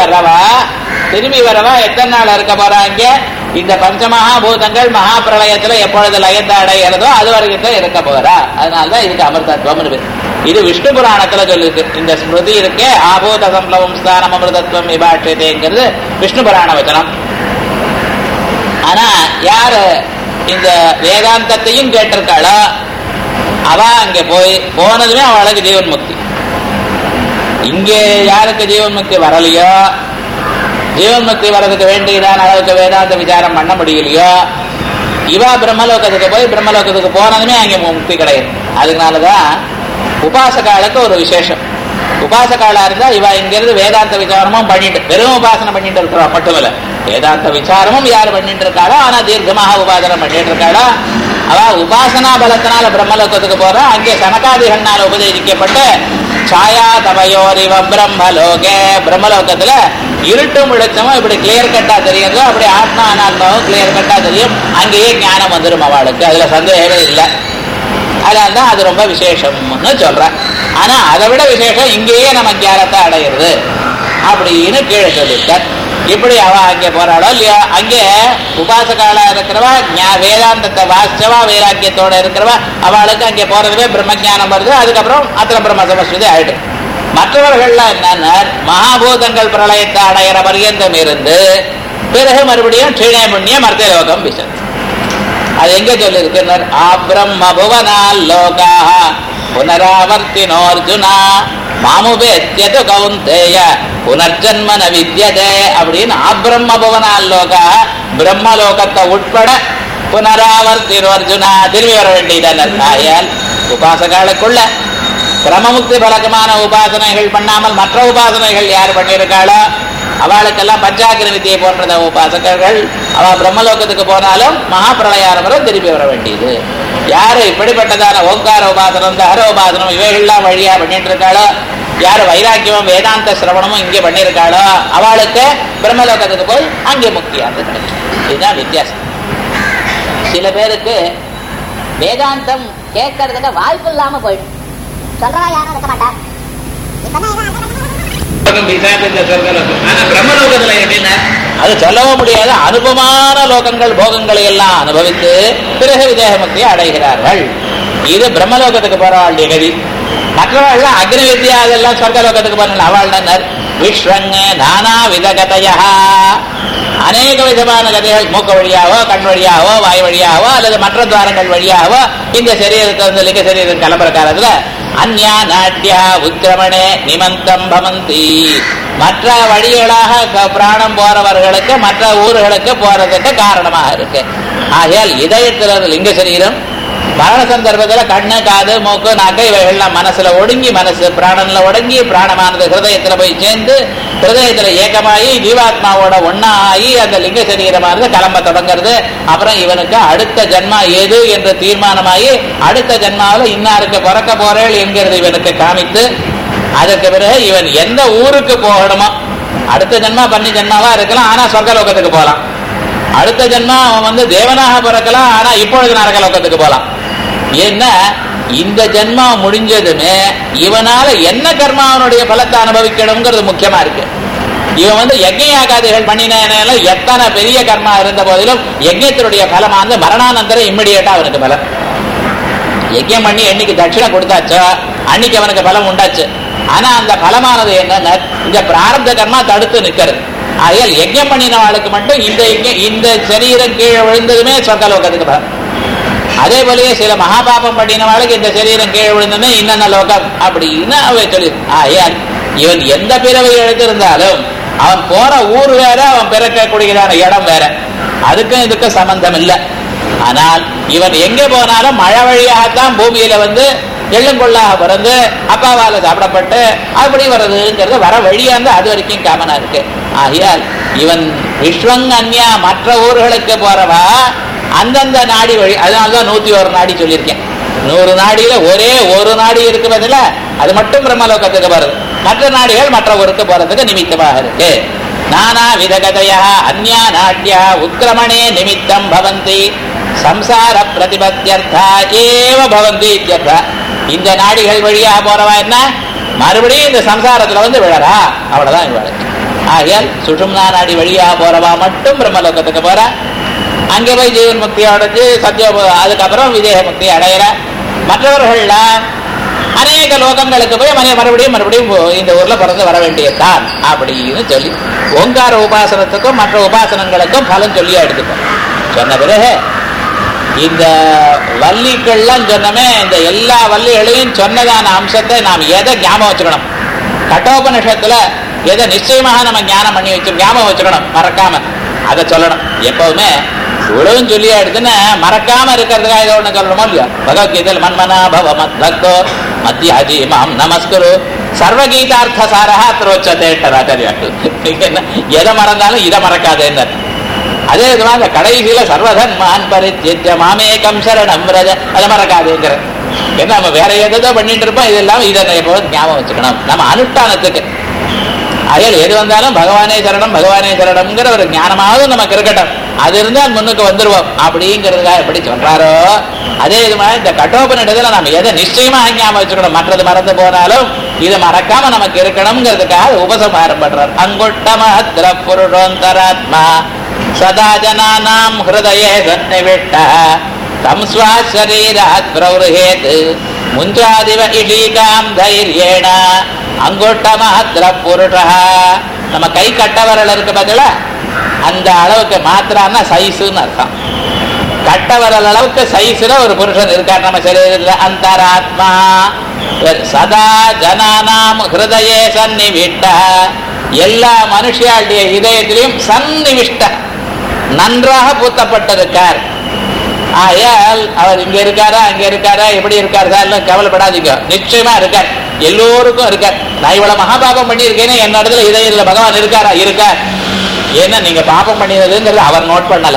வரவா எத்தனை நாள் இருக்க போறாங்க? இந்த பஞ்சமகாபூதங்கள் மகாபிரளயத்துல எப்பொழுது லயத்தை அடைகிறதோ அது வரைக்கும் இருக்க போறா. அதனாலதான் இதுக்கு அமிர்தத்வம். இது விஷ்ணு புராணத்துல சொல்லிருக்கு. இந்த ஸ்மிருதி இருக்கே ஆபூத சம்ப்ளவம் ஸ்தானம் அமிர்தத்வம் விபாட்சதேங்கிறது விஷ்ணு புராண வச்சனம். ஆனா யாரு இந்த வேதாந்தத்தையும் கேட்டிருக்காளோ அவ அங்க போனதுமே அவளுக்கு ஜீவன் முக்தி. இங்கே யாருக்கு ஜீவன் முக்தி வரலையோ, ஜீவன் முக்தி வர்றதுக்கு வேண்டியதான அளவுக்கு வேதாந்த விசாரம் பண்ண முடியலையோ, இவா பிரம்மலோகத்துக்கு போய் பிரம்மலோகத்துக்கு போனதுமே அங்கே முக்தி கிடையாது. அதனாலதான் உபாசகாலுக்கு ஒரு விசேஷம். உபாசகாலா இருந்தா இவ இங்கிருந்து வேதாந்த விசாரமும் பண்ணிட்டு வெறும் உபாசனை பண்ணிட்டு இருக்கிறா மட்டுமில்ல, வேதாந்த விசாரமும் யாரு பண்ணிட்டு இருக்காளோ, ஆனா தீர்க்கமாக உபாசனம் பண்ணிட்டு இருக்காளோ அவ உபாசனா பலத்தினால பிரம்மலோகத்துக்கு போறா. அங்கே சனகாதிகள்னால உபதேசிக்கப்பட்டு சாயா தபயோரிவ பிரம்மலோகே, பிரம்மலோகத்துல இருட்டும் வெளிச்சமும் இப்படி கிளியர் கட்டா தெரியுதோ அப்படி ஆத்மா அனாத்மாவும் கிளியர் கட்டா தெரியும். அங்கேயே ஞானம் வந்துடும் அவளுக்கு, அதுல சந்தேகமே இல்லை. அதனால்தான் அது ரொம்ப விசேஷம்னு சொல்றேன். ஆனா அதை விட விசேஷம் இங்கேயே நம்ம ஞானத்தை அடையிறது அப்படின்னு கீழே சொல்லிட்டார். இப்படி அவ அங்கே போறாளோ இல்லையோ, அங்கே உபாசகாலா இருக்கிறவா வேதாந்தத்தை வாசிச்சவா வைராக்கியத்தோட இருக்கிறவா அவளுக்கு அங்கே போறதுவே பிரம்மஜானம் வருது. அதுக்கப்புறம் அத்தனை பிரம்ம சமஸ்கிருதி ஆயிடும். மற்றவர்கள்லாம் என்னன்னா மகாபூதங்கள் பிரளயத்தை அடையிற பரியந்தம் இருந்து பிறகு மறுபடியும் க்ஷீணே புண்ணியம் மர்த்தியலோகம் விசந்தி. அது எங்க சொல்லிருக்கு? ஆப்ரம்ம புவனால் லோகாஹ புனராவர்த்தினோர்ஜுனா மாமுபேத்யது கௌந்தேய புனர்ஜன்ம ந வித்யதே அப்படின்னு அப்ரம்ம புவனாலோக பிரம்மலோகத்தை உட்பட புனராவர்த்தினோர்ஜுனா திரும்பி வர வேண்டியதான். ஆயால் உபாசகாலுக்குள்ள கிரமமுக்தி பலகமான உபாசனைகள் பண்ணாமல் மற்ற உபாசனைகள் யார் பண்ணியிருக்காளோ அவளுக்கெல்லாம் பஞ்சாக்கிர வித்தியை போன்றத உபாசகர்கள் அவ பிரம்மலோகத்துக்கு போனாலும் மகாபிரளயாரம்பரம் திருப்பி வர வேண்டியது. யாரு இப்படிப்பட்டதான ஓங்கார உபாசனம் தஹர உபாசனம் இவைகள்லாம் வழியா பண்ணிட்டு இருக்காளோ, யாரு வைராக்கியமும் வேதாந்த சிரவணமும் இங்கே பண்ணியிருக்காளோ அவளுக்கு பிரம்மலோகத்துக்கு போய் அங்கே முக்தியானது கிடைக்கும். இதுதான் வித்தியாசம். சில பேருக்கு வேதாந்தம் கேட்கறதுக்கு வாய்ப்பு இல்லாம போயிடும். சொல்றா யாரும் இருக்க மாட்டா. பிரம்மலோகத்துல எப்படின்னா அது சொல்லவும் முடியாத அனுபவமான லோகங்கள் போகங்களை எல்லாம் அனுபவித்து பிறகு விதேக முக்தியை அடைகிறார்கள். இது பிரம்மலோகத்துக்கு போறவாள் நிகழ்ச்சி. மற்றவர்கள் அக்னி வித்யா அதெல்லாம் சொர்க்கலோகத்துக்கு போறாங்க. அவள் விஸ்வங்க நானா விதகதையா அநேக விதமான கதைகள் மூக்க வழியாவோ கண் வழியாவோ வாய் வழியாவோ அல்லது மற்ற துவாரங்கள் வழியாவோ இந்த சரீரத்தை வந்து லிங்க சரீரம் கிளம்புற காலத்துல அந்யா நாட்டியா உக்கிரமணே நிமந்தம் பவந்தி மற்ற வழிகளாக பிராணம் போறவர்களுக்கு மற்ற ஊர்களுக்கு போறதுக்கு காரணமாக இருக்கு. ஆகையால் இதயத்தில் லிங்க சரீரம் மரண சந்தர்ப்பத்தில் கண்ணு காது மூக்கு நாக்கு இவைகள்லாம் மனசுல ஒடுங்கி மனசு பிராணன்ல ஒடுங்கி பிராணமானது ஹிருதயத்துல போய் சேர்ந்து ஹிருதயத்துல ஏகமாயி ஜீவாத்மாவோட ஒன்னா ஆகி அந்த லிங்க சரீரமானது கிளம்ப தொடங்குறது. அப்புறம் இவனுக்கு அடுத்த ஜன்மா எது என்று தீர்மானமாகி அடுத்த ஜன்மாவில் இன்னாருக்கு பிறக்க போறேள் என்கிறது இவனுக்கு காமித்து அதற்கு பிறகு இவன் எந்த ஊருக்கு போகணுமோ அடுத்த ஜன்மா பண்ணி ஜன்மாவா இருக்கலாம், ஆனா சொர்க்கலோகத்துக்கு போகலாம். அடுத்த ஜன்மா அவன் வந்து தேவனாக பிறக்கலாம், ஆனா இப்பொழுது நரகலோகத்துக்கு போகலாம். ஏன்னா இந்த ஜன்மா முடிஞ்சதுமே இவனால என்ன கர்மா அவனுடைய பலத்தை அனுபவிக்கணுங்கிறது முக்கியமா இருக்கு. இவன் வந்து யஜ்ஞயாகாதிகள் பண்ணினால எத்தனை பெரிய கர்மா இருந்த போதிலும் யஜ்ஞத்தினுடைய பலமானது மரணானந்தரம் இம்மிடியேட்டா அவனுக்கு பலம். யஜ்ஞம் பண்ணி என்னைக்கு தட்சிணை கொடுத்தாச்சோ அன்னைக்கு அவனுக்கு பலம் உண்டாச்சு. ஆனா அந்த பலமானது என்னன்னா இந்த பிராரப்த கர்மா தடுத்து நிற்கிறது. ஆகையால் யஜ்ஞம் பண்ணினவாளுக்கு மட்டும் இந்த சரீரம் கீழே விழுந்ததுமே சொர்க்கலோகத்துக்கு பலம். அதே போலயே சில மகாபாபம் பண்ணினவாளுக்கு இந்த சரீரம் கீழே விழுந்ததுமே இன்னென்ன லோகம் அப்படின்னு அவ சொல்லி. ஆகையால் இவன் எந்த பிறவை எடுத்திருந்தாலும் அவன் போற ஊர் வேற அவன் பிறக்கக்கூடியதான இடம் வேற, அதுக்கும் இதுக்கும் சம்பந்தம் இல்லை. ஆனால் இவன் எங்க போனாலும் மழை வழியாகத்தான் பூமியில வந்து எள்ளுங்கொள்ளாக பிறந்து அப்பாவால சாப்பிடப்பட்டு அப்படி வர்றதுங்கிறது வர வழியா இருந்து அது வரைக்கும் காமனா இருக்கு. ஆகையால் இவன் விஸ்வங் அந்யா மற்ற ஊர்களுக்கு போறவா அந்தந்த நாடி வழி. அதனாலதான் 101 நாடி சொல்லியிருக்கேன். 100 நாடியில ஒரே ஒரு நாடி இருக்கு பதில அது மட்டும் பிரம்மலோகத்துக்கு போறது, மற்ற நாடிகள் மற்ற ஊருக்கு போறதுக்கு நிமித்தமாக இருக்கு. நானா விதகதையா அந்யா நாட்டியா உக்கிரமணே நிமித்தம் பவந்தி சம்சார பிரதிபத்தியர்த்தா ஏவ பவந்தி இத்யர்த்தா. இந்த நாடிகள் வழியா போறவா என்ன மறுபடியும் இந்த சம்சாரத்துல வந்து விழறா, அவ்வளவுதான் இவளுக்கு. ஆகையால் சுஷும்னா நாடி வழியா போறவா மட்டும் பிரம்மலோகத்துக்கு போற, அங்கே போய் ஜீவன் முக்தி அடைஞ்சு சத்திய அதுக்கப்புறம் விதேக முக்தி அடையிற. மற்றவர்கள்லாம் அநேக லோகங்களுக்கு போய் மறுபடியும் இந்த ஊர்ல பிறந்து வர வேண்டியதுதான் அப்படின்னு சொல்லி ஓங்கார உபாசனத்துக்கும் மற்ற உபாசனங்களுக்கும் பலன் சொல்லியா எடுத்துக்கோம். சொன்ன பிறகு இந்த வள்ளிகள்லாம் சொன்னமே இந்த எல்லா வள்ளிகளையும் சொன்னதான அம்சத்தை நாம் எதை ஞாபகம் வச்சுக்கணும், கட்டோபனிஷத்துல எதை நிச்சயமாக நம்ம ஞானம் பண்ணி வச்சு ஞாபகம் வச்சுக்கணும், மறக்காம அதை சொல்லணும். எப்பவுமே இவ்வளவும் சொல்லியா எடுத்துன்னு மறக்காம இருக்கிறதுக்காக இதை ஒண்ணு சொல்லணுமோ இல்லையா. பகவத்கீதையில் மன்மனா பவ மத் பக்தோ மத்தியாஜி மாம் நமஸ்குரு சர்வகீதார்த்த சாரா திரோச்சதேட்டராச்சாரியாக்கு. எதை மறந்தாலும் இதை மறக்காதேன்னு. அதே விதமா அந்த கடைசியில சர்வதன்மான் பரித்யஜ்ய மாமேகம் சரணம் ரஜ அதை மறக்காதேங்கிற. ஏன்னா நம்ம வேற எதோ பண்ணிட்டு இருப்போம், இதெல்லாம் இதை ஞாபகம் வச்சுக்கணும் நம்ம அனுஷ்டானத்துக்கு. அயல் எது வந்தாலும் பகவானே சரணம் பகவானே சரணம்ங்கிற ஒரு ஞானமாவது நமக்கு இருக்கட்டும், அது இருந்தால் முன்னுக்கு வந்துருவோம் அப்படிங்கிறதுக்காக எப்படி சொல்றாரோ அதே இது மாதிரி இந்த கட்டோபனிடத்துல நம்ம எதை நிச்சயமா ஞாபகம் வச்சுக்கணும், மற்றது மறந்து போனாலும் இது மறக்காம நமக்கு இருக்கணுங்கிறதுக்காக உபசம்ஹாரம் பண்றார். அங்குட்டமஹத்ர புருஷோந்தராத்மா சதா ஜனானாம் ஹிருதயே சன்னிவிஷ்ட தம் ஸ்வாசரீராத் பிரவருஹேத் முஞ்சாதிவ இஷீகாம் தைர்யேண அங்குட்டமஹத்ர புருஷா. நம்ம கை கட்டவரல் இருக்கு பதில அந்த அளவுக்கு மாத்திரான்னா சைஸுன்னு அர்த்தம். கட்டவரல் அளவுக்கு சைஸ்ல ஒரு புருஷன் இருக்கார் நம்ம சரீரத்துல. அந்தராத்மா சதா ஜனானாம் ஹிருதயே சன்னிவிஷ்ட, எல்லா மனுஷியாளுடைய இதயத்திலையும் சன்னிவிஷ்ட, நன்றாக பூத்தப்பட்டிருக்கார். ஆயால் அவர் இங்க இருக்காரா அங்க இருக்காரா எப்படி இருக்காரு சார் கவலைப்படாதீங்க, நிச்சயமா இருக்கார், எல்லோருக்கும் இருக்கார். நான் இவ்வளவு மகாபாபம் பண்ணியிருக்கேன்னு என்ன இடத்துல இதயத்துல பகவான் இருக்காரா? இருக்கார். ஏன்னா நீங்க பாபம் பண்ணினதுங்கிறது அவர் நோட் பண்ணல,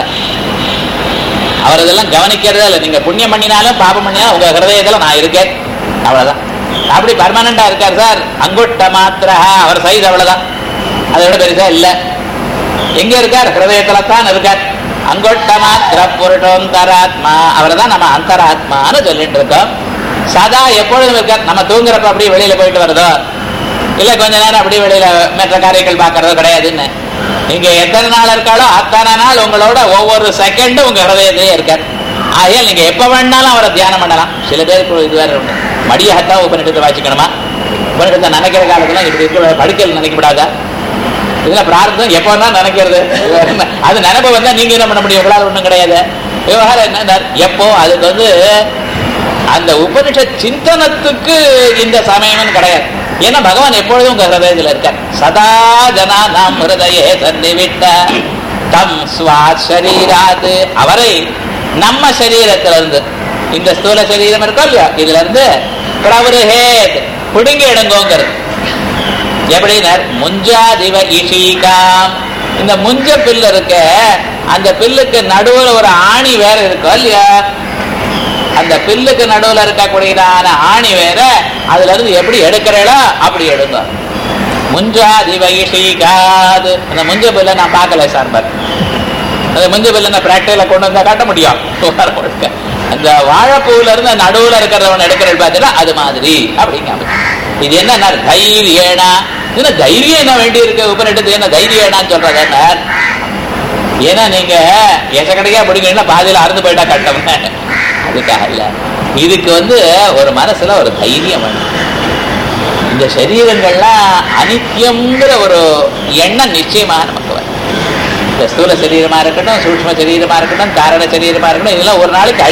அவர் இதெல்லாம் கவனிக்கிறதே இல்லை. நீங்க புண்ணியம் பண்ணினாலும் பாபம் பண்ணினாலும் உங்க ஹிருதயத்துல நான் இருக்கேன், அவ்வளவுதான். அப்படி பர்மனண்டா இருக்கார் சார். அங்குட்ட மாத்திரா அவர் சைஸ் அவ்வளவுதான், அதை விட பெருசா இல்ல. எங்க இருக்கார்? ஹிருதயத்துல தான் இருக்கார். அங்கொட்ட மாத்திர புருஷோந்தராத்மா, அவர் தான் நம்ம அந்தராத்மான்னு சொல்லிட்டு இருக்கோம். சதா எப்பொழுதும் இருக்கார். நம்ம தூங்குறப்ப அப்படியே வெளியில போயிட்டு வருதோ இல்ல கொஞ்ச நேரம் அப்படியே வெளியில மற்ற காரியங்கள் பாக்குறதோ கிடையாதுன்னு. நீங்க எத்தனை நாள் இருக்காளோ அத்தனை நாள் உங்களோட ஒவ்வொரு செகண்டும் உங்க ஹிருதயத்திலே இருக்கார். ஆகையால் நீங்க எப்ப வேணாலும் அவரை தியானம் பண்ணலாம். சில பேருக்கு இது வேற உண்டு, மடியாகத்தா உபநிடத்தை வாசிக்கணுமா? உபநிடத்தை நினைக்கிற காலத்துல இப்படி இருக்க படுக்கையில் நினைக்கப்படாதா? இதுல பிரார்த்தம் எப்ப வேணா நினைக்கிறது, அது நினைப்ப வந்தா நீங்க என்ன பண்ண முடியும்? உங்களால் ஒண்ணும் கிடையாது. விவகாரம் என்ன எப்போ அதுக்கு அந்த உபனிஷத் சிந்தனத்துக்கு இந்த சமயம்னு கிடையாது. ஏன்னா பகவான் எப்பொழுதும் உங்க ஹிருதயத்தில் இருக்கார். சதா ஜனா நாம் ஹிருதயே சன்னிவிஷ்ட தம் ஸ்வாசரீராத், அவரை நம்ம சரீரத்திலிருந்து, இந்த ஸ்தூல சரீரம் இருக்கோ இல்லையா, இதுல இருந்து பிரவருஹேத் பிடுங்கி எடுங்கோங்கிறது. எப்படினர் முஞ்சாதிவ இஷீகாம், இந்த முஞ்ச பில்லு இருக்க, அந்த பில்லுக்கு நடுவில் ஒரு ஆணி வேற இருக்கோ இல்லையா, அந்த பில்லுக்கு நடுவில் இருக்கக்கூடியதான ஆணி வேற, அதுல இருந்து எப்படி எடுக்கிறீங்களோ அப்படி எடுங்க. முஞ்சாதிவ இஷீகாது, அந்த முஞ்ச பில்லை நான் பார்க்கல சார், அந்த முஞ்ச பில்லை நான் பிராக்டிகல கொண்டு வந்தா காட்ட முடியும். அந்த வாழைப்பூல இருந்து நடுவுல இருக்கிறவன் எடுக்கிறது பார்த்தீங்கன்னா அது மாதிரி அப்படிங்க. இது என்ன தைரியேனா, தைரியம் என்ன வேண்டி இருக்கு உபநிடத்து, என்ன தைரியேனான்னு சொல்றது? ஏன்னா நீங்க எசக்கடையா பிடிக்கணும்னா பாதியில அறுந்து போயிட்டா கட்டவங்க, அதுக்காக இல்ல. இதுக்கு ஒரு மனசுல ஒரு தைரியம் வேணும். இந்த சரீரங்கள்லாம் அனித்தியம்ங்கிற ஒரு எண்ணம் நிச்சயமாக நமக்கு வரும். இந்த ஸ்தூல சரீரமா இருக்கட்டும், சூக்ஷ்ம சரீரமா இருக்கட்டும், காரண சரீரமா இருக்கட்டும், இதெல்லாம் ஒரு நாளைக்கு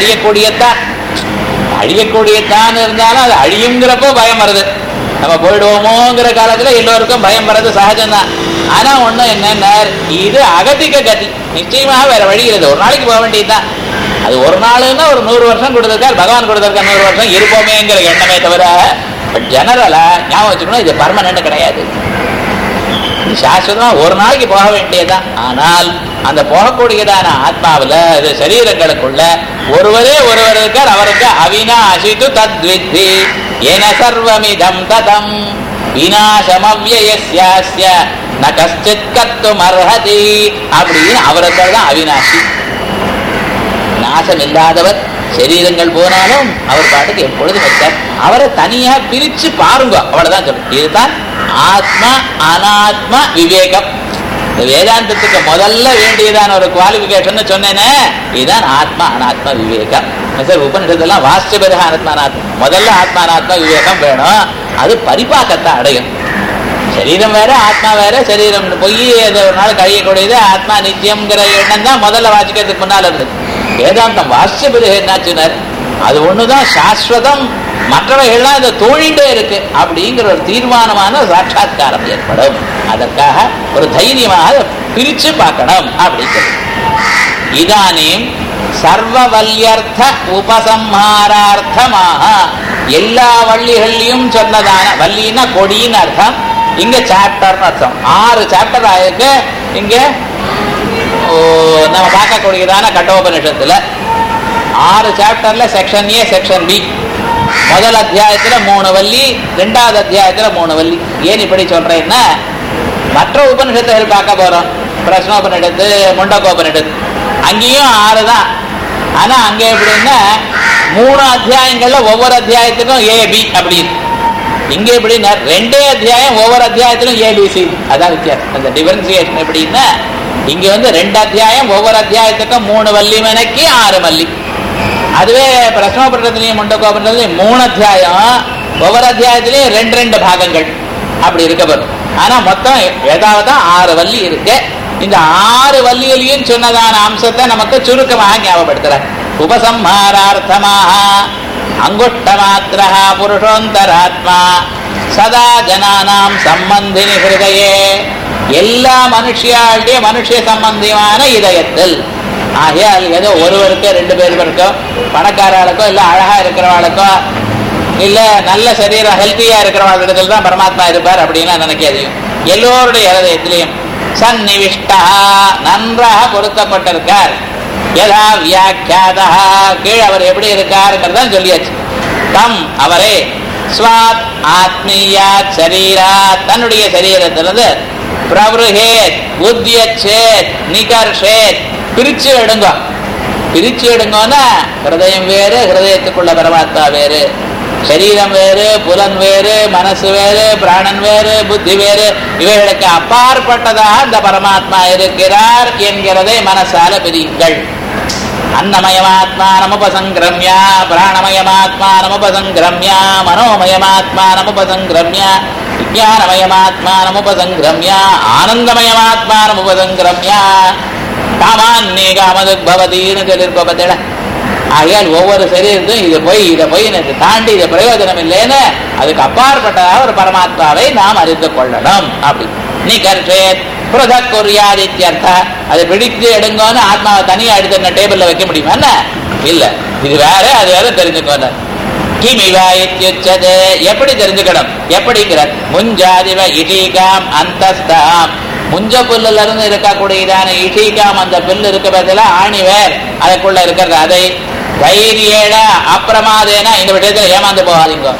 அழியக்கூடியதான் இருந்தாலும் அது அழியுங்கிறப்போ பயம் வருது. நம்ம போயிடுவோமோங்கிற காலத்துல எல்லோருக்கும் பயம் வர்றது சகஜம்தான். ஆனா ஒண்ணு என்ன, இது அகதிக கதி, நிச்சயமாக வேற வழி இல்லை. ஒரு நாளைக்கு போக வேண்டியதுதான். அது ஒரு நாளுன்னா ஒரு 100 வருஷம் கொடுத்திருக்கார் பகவான், கொடுத்திருக்க 100 வருஷம் இருப்போமேங்கிற எண்ணமே தவிர ஜெனரலா ஞாபகம் வச்சுக்கணும், இது பர்மனன்ட் கிடையாது. சாஸ்வதமா ஒரு நாளைக்கு போக வேண்டியதுதான். ஆனால் அந்த போகக்கூடியதான ஆத்மாவில இது சரீரங்களுக்குள்ள ஒருவரே ஒருவர் இருக்கார், அவருக்கு அவிநாசிது தத்வித்தி ஏன சர்வமிதம் ததம் விநாசமவ்யயஸ்ய ந கஷ்டித் கர்த்தும் அர்ஹதி அப்படின்னு அவருக்கு தான் அவிநாசி, நாசம் இல்லாதவர். சரீரங்கள் போனாலும் அவர் பாட்டுக்கு எப்பொழுதும் இருக்கார். அவரை தனியா பிரிச்சு பாருங்க, அவ்வளவுதான் சொல்றேன். இதுதான் ஆத்மா அனாத்ம விவேகம். இந்த வேதாந்தத்துக்கு முதல்ல வேண்டியதான ஒரு குவாலிபிகேஷன் சொன்னேனே, இதுதான் ஆத்மா அனாத்ம விவேகம். சார் உபநிஷத்தெல்லாம் வாசிச்ச பிறகு ஆத்மா அனாத்மா, முதல்ல ஆத்மா அனாத்ம விவேகம் வேணும். அது பரிபாக்கத்தை அடையும். சரீரம் வேற ஆத்மா வேற, சரீரம் பொய் ஒரு நாள் கழியக்கூடியது, ஆத்மா நித்தியம்ங்கிற எண்ணம் தான் முதல்ல வாசிக்கிறதுக்கு முன்னால இருந்தது. வேதாந்தம் வாசிச்ச பிறகு என்னாச்சுனர், அது ஒண்ணுதான் சாஸ்வதம், மற்றவைகள்லாம் இதை தோழிண்டே இருக்கு அப்படிங்கிற ஒரு தீர்மானமான சாட்சாத்காரம் ஏற்படும். அதற்காக ஒரு தைரியமாக பிரிச்சு பார்க்கணும் அப்படிங்கிறது. இதானீம் சர்வவல்யர்த்த உபசம்ஹாரார்த்தமாக எல்லா வள்ளிகள்லையும் சொன்னதான, வள்ளின்னா கொடின்னு அர்த்தம், இங்க சாப்டர்னு அர்த்தம். 6 சாப்டர் ஆயிருக்கு. இங்க நம்ம பார்க்கக்கூடியதான கட்டோபனிஷத்துல 6 சாப்டர்ல செக்ஷன் ஏ செக்ஷன் பி. முதல் அத்தியாயத்துல 3 வள்ளி, 2வது அத்தியாயத்துல 3 வள்ளி. ஏன் இப்படி சொல்றேன்னா, மற்ற உபனிஷத்துகள் பார்க்க போறோம், பிரஸ்னோபனிஷத்து, முண்டகோபனிஷத்து, அங்கேயும் 6 தான். ஆனா அங்க எப்படின்னா 3 அத்தியாயங்கள்ல ஒவ்வொரு அத்தியாயத்துக்கும் ஏ பி அப்படின்னு. இங்க எப்படின்னா 2 அத்தியாயம் ஒவ்வொரு அத்தியாயத்திலும் ஏபிசி, அதான் வித்தியாசம். அந்த டிஃபரன்சியேஷன் எப்படின்னா, இங்க 2 அத்தியாயம் ஒவ்வொரு அத்தியாயத்துக்கும் 3 வள்ளி மனைக்கு 6 வள்ளி. அதுவே பிரஸ்னோபனிஷத்துலயும் முண்டகோபனிஷத்துலயும் 3 அத்தியாயம், ஒவ்வொரு அத்தியாயத்திலையும் 2 பாகங்கள் அப்படி இருக்க வரும். ஆனா மொத்தம் ஏதாவது 6 வள்ளி இருக்கு. இந்த 6 வல்லியிலையும் சொன்னதான அம்சத்தை நமக்கு சுருக்கமாக ஞாபகப்படுத்துற. உபசம்ஹாரார்த்தமாக அங்குஷ்ட மாத்திர புருஷோந்தராத்மா சதா ஜனானாம் சம்பந்தினி ஹிருதயே, எல்லா மனுஷியாளுடைய மனுஷ சம்பந்தியான இதயத்தில். ஆகையால் ஏதோ ஒருவருக்கோ 2 பேருக்கோ, பணக்காரர்களுக்கோ இல்ல அழகா இருக்கிறவாளுக்கோ இல்ல நல்ல சரீரம் ஹெல்த்தியா இருக்கிறவாளிடத்துல தான் பரமாத்மா இருப்பார் அப்படின்னா நினைக்காது. எல்லோருடைய இதயத்திலையும் சந்நிவிஷ்டா நன்றாக பொருத்தப்பட்டிருக்கார். யதா வியாக்கியாதா கீழ் அவர் எப்படி இருக்காருங்கிறதான் சொல்லியாச்சு. தம் அவரே ஸ்வாத் ஆத்மீயாத் சரீரா தன்னுடைய சரீரத்திலிருந்து பிரவருஹேத் உத்யச்சேத் நிகர்ஷேத் பிரிச்சு எடுங்க. பிரிச்சு எடுங்கன்னா ஹிருதயம் வேறு, ஹிருதயத்துக்குள்ள பரமாத்மா வேறு, சரீரம் வேறு, புலன் வேறு, மனசு வேறு, பிராணன் வேறு, புத்தி வேறு, இவைகளுக்கு அப்பாற்பட்டதாக இந்த பரமாத்மா இருக்கிறார் என்கிறதை மனசால பிரியுங்கள். அன்னமயமாத்மானமுபசங்கிரம்யா பிராணமயமாத்மானமுபசங்கிரம்யா மனோமயமாத்மானமுபசங்கிரம்யா விஜானமயமாத்மானமுபசங்கிரம்யா ஆனந்தமயமாத்மானமுபசங்கிரம்யா காமான்னே காமதுக்பவதீன்னு சொல்லியிருக்கோம் பார்த்தேடா. ஆகையால் ஒவ்வொரு சரீரத்தையும் இதை போய் எனக்கு தாண்டி இது பிரயோஜனம் இல்லைன்னு அதுக்கு அப்பாற்பட்டதாக ஒரு பரமாத்மாவை நாம் அறிந்து கொள்ளணும். அப்படி நீ கர்ஷேத் புரதக் குறியாதித்யர்த்த அதை பிடித்து எடுங்கன்னு ஆத்மாவை தனியா எடுத்து டேபிள்ல வைக்க முடியுமா? இல்ல, இது வேற அது வேற தெரிஞ்சுக்கோங்க. கிமிவா இத்யுச்சதே எப்படி தெரிஞ்சுக்கணும்? எப்படிங்கிற முஞ்சாதிவ இஷீகாம் அந்தஸ்தாம் முஞ்ச புல்லுல இருந்து இருக்கக்கூடியதான இஷீகாம் அந்த புல்லு இருக்க பதில ஆணிவேர் அதுக்குள்ள இருக்கிறது. அதை தைரியேட அப்பிரமாதேனா இந்த விஷயத்துல ஏமாந்து போகாதீங்க.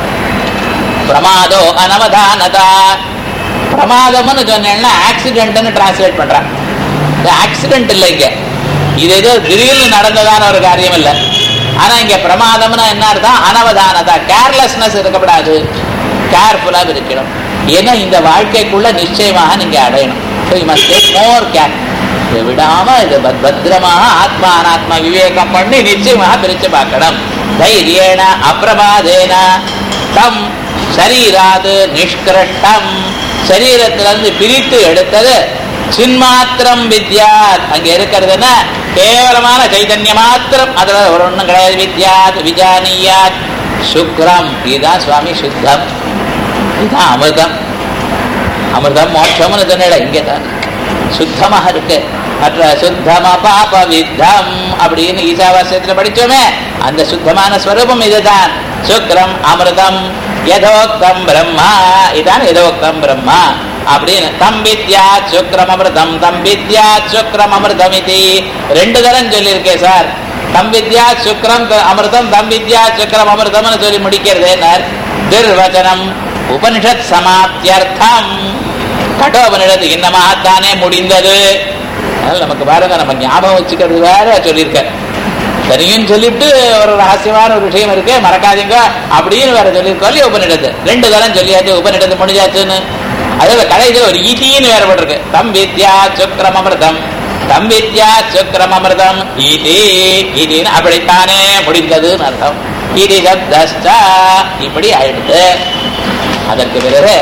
பிரமாதோ அனவதானதா பிரமாதம்னு சொன்னேன்னா ஆக்சிடென்ட்னு டிரான்ஸ்லேட் பண்றாங்க. ஆக்சிடென்ட் இல்லை இங்க, இது ஏதோ திடீர்னு நடந்ததான ஒரு காரியம் இல்லை. ஆனா இங்க பிரமாதம்னா என்ன அர்த்தம்? அனவதானதா கேர்லெஸ்னஸ் இருக்கக்கூடாது, கேர்ஃபுல்லா இருக்கணும். ஏன்னா இந்த வாழ்க்கைக்குள்ள நிச்சயமாக நீங்க அடையணும். மோர் கேர் விடாம இது பத்திரமாக ஆத்மா அனாத்மா விவேகம் பண்ணி நிச்சயமாக பிரிச்சு பார்க்கணும். தைரியேன அப்பிரமாதேன தம் சரீராது நிஷ்கிருஷ்டம் சரீரத்திலிருந்து பிரித்து எடுத்தது சின்மாத்திரம் வித்யாத் அங்க இருக்கிறதுன்னா கேவலமான சைதன்ய மாத்திரம், அதுல ஒரு ஒண்ணும் கிடையாது. வித்யாத் விஜானியாத் சுக்ரம் இதுதான் சுவாமி சுத்தம், இதுதான் அமிர்தம். அமிர்தம் மோட்சம்னு சொன்ன இங்கதான் சுத்தமாக இருக்கு. மற்ற சுத்தமா பாப வித்தம் அப்படின்னு ஈசாவாசியத்துல படிச்சோமே அந்த சுத்தமான ஸ்வரூபம் இதுதான். சுக்ரம் அமிர்தம் யதோக்தம் பிரம்மா இதான் யதோக்தம் பிரம்மா அப்படின்னு. தம் வித்யாத் சுக்ரம் அமிர்தம் தம் வித்யாத் சுக்ரம் அமிர்தம் இது 2 தரம் சொல்லியிருக்கேன் சார். தம் வித்யாத் சுக்ரம் அமிர்தம் தம் வித்யாத் சுக்ரம் அமிர்தம்னு சொல்லி முடிக்கிறது என்ன? நிர்வச்சனம் உபனிஷத் சமாப்தியர்த்தம் கடோபனிஷத்து இன்னமாகத்தானே முடிந்தது. அதனால நமக்கு பாருங்க, நம்ம ஞாபகம் வச்சுக்கிறது வேற சொல்லியிருக்க. சரியும் சொல்லிட்டு ஒரு ரகசியமான ஒரு விஷயம் இருக்கு மறக்காதீங்க அப்படின்னு வேற சொல்லியிருக்கோம். உபனிடத்து 2 தரம் சொல்லியாச்சு, உபனிடத்து முடிஞ்சாச்சுன்னு. அதோட கடைசியில் ஒரு ஈட்டின்னு வேறுபட்டிருக்கு. தம் வித்யா சுக்ரம் அமிர்தம் தம் வித்யா சுக்ரம் அமிர்தம் ஈட்டின்னு அப்படித்தானே முடிந்ததுன்னு அர்த்தம். இது சப்தஸ்டா இப்படி ஆயிடுது. அதற்கு பிறகு